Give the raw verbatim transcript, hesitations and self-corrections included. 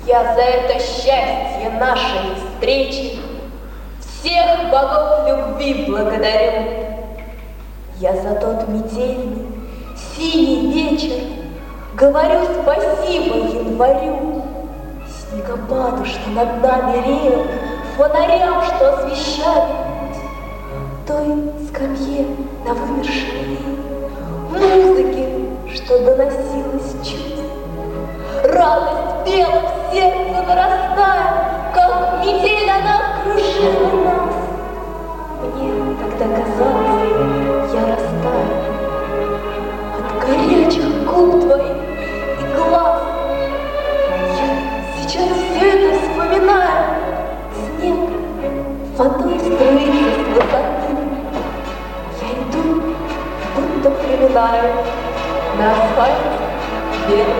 Я за это счастье нашей встречи всех богов любви благодарю. Я за тот метельный, синий вечер говорю спасибо январю, снегопаду, что над нами реял, фонарям, что освещали путь, той скамье на вымершей аллее, музыке, что доносилась чуть. Радость пела в сердце, нарастая, как метель она кружила нас. Мне тогда казалось, я растаю от горячих губ твоих и глаз. Я сейчас все это вспоминаю. Снег водой струится с высоты. Я иду, будто приминаю на асфальте белый